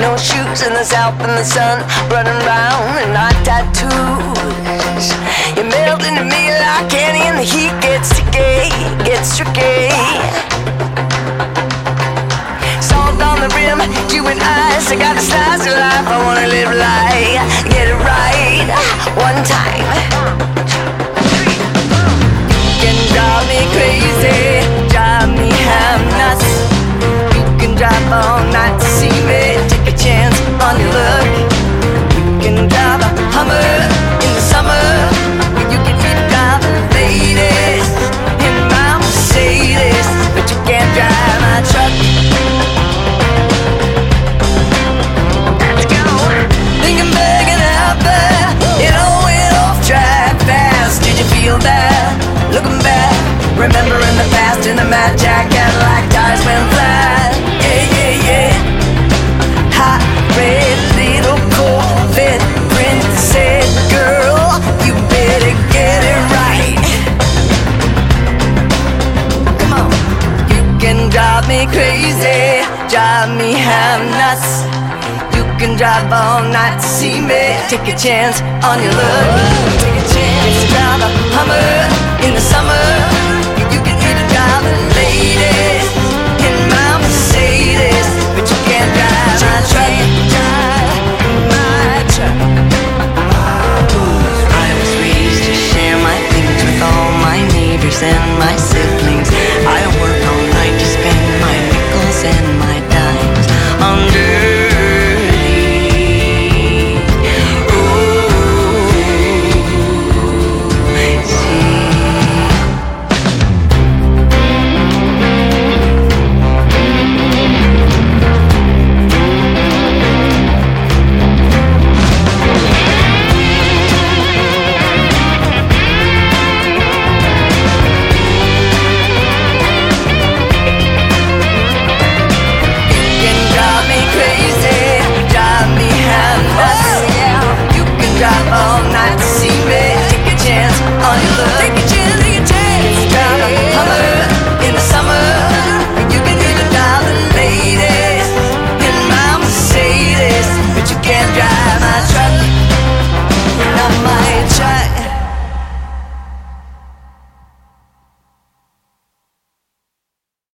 No shoes in the south in the sun, running round in our tattoos. You melt into me like candy and the heat gets sticky, gets tricky. Salt on the rim, you and ice. I got a slice of life, I wanna live life. Get it right, one time. You can drive me crazy, drive me half nuts. You can drive all night to see me, take a chance on your luck. You can drive a Hummer in the summer. You can even drive the ladies in my Mercedes, but you can't drive my truck. Let's go. Thinking back and out there, it all went off track fast. Did you feel that? Looking back, remembering the past in the Mad Jack Cadillac, tires went flat. Yeah, yeah, yeah. Hot red little Corvette princess girl, you better get it right. Come on. You can drive me crazy, drive me half nuts. You can drive all night to see me, take a chance on your luck. Take a chance to drive a Hummer in the summer. You can even drive the ladies in my Mercedes, but you can't drive my truck. My truck. I was raised to share my things with all my neighbors and my siblings. I work all night to spend my nickels and